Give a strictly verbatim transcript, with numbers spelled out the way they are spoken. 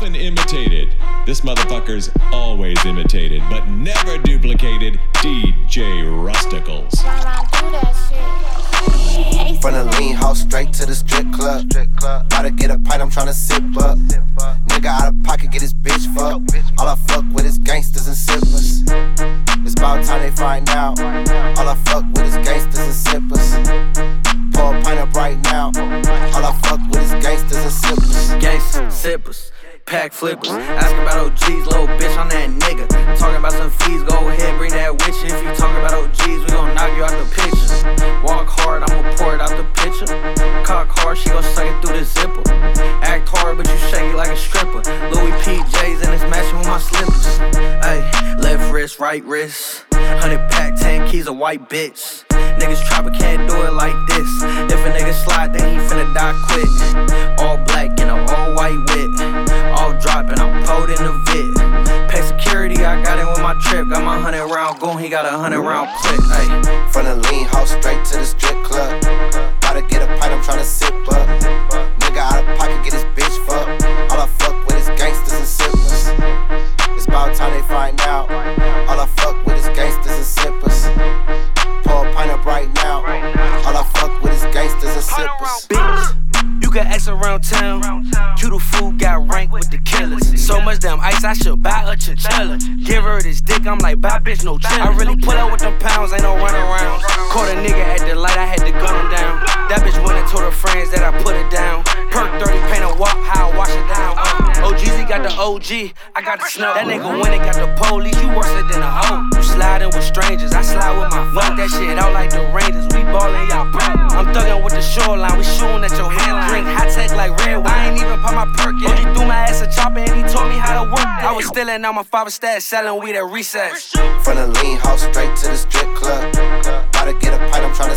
and imitated. This motherfucker's always imitated, but never duplicated. D J Rusticles. From the lean house straight to the strip club. Gotta get a pint, I'm tryna sip up. Nigga out of pocket, get his bitch fucked. All I fuck with is gangsters and sippers. It's about time they find out. All I fuck with is gangsters and sippers. Pour a pint up right now. All I fuck with is gangsters and sippers. Gangsters, sippers, pack flippers. Ask about O Gs, little bitch, I'm that nigga. Talking about some fees, go ahead, bring that with you. If you talking about O Gs, we gon' knock you out the picture. Walk hard, I'ma pour it out the pitcher. Cock hard, she gon' suck it through the zipper. Act hard, but you shake it like a stripper. Louis P J's and it's matching with my slippers. Ayy, left wrist, right wrist. Hundred pack, ten keys, a white bitch. Niggas try but can't do it like this. If a nigga slide, then he finna die quick. All black in a all white whip. All dropping, I'm pulled in the vid. Pay security, I got it with my trip. Got my hundred round goon, he got a hundred round clip. Ayy. From the lean house straight to the strip club. Gotta get a pint, I'm tryna sip up. Nigga out of pocket, get his bitch fucked. All I fuck with is gangsters and sippers. It's about time they find out. All I fuck with is gangsters and sippers. Pour a pint up right now. All I fuck with is gangsters and sippers. Bitch, you can ask around town. Cutie food got ranked with the killers. So much damn ice, I should buy a chinchilla. Give her this dick, I'm like, bye bitch, no chill. I really pull up with them pounds, ain't no run around. Caught a nigga at the light, I had to gun him down. That bitch went and told her friends that I put it down. Perk thirty, paint a walk, how I wash it down. Uh, O G Z got the O G, I got the snow. That nigga went and got the police, you worse than a hoe. You sliding with strangers, I slide with my fuck that shit out like the Rangers. We ballin', y'all pop. I'm thuggin' with the shoreline, we shootin' at your headline. Drink hot tech like red wine, I ain't even pop my perk yet. O G threw my ass a chopper and he told me how to work that. I was stealing out my father's stash, selling weed at recess. From the lean house straight to the strip club. Gotta get a pint, I'm tryna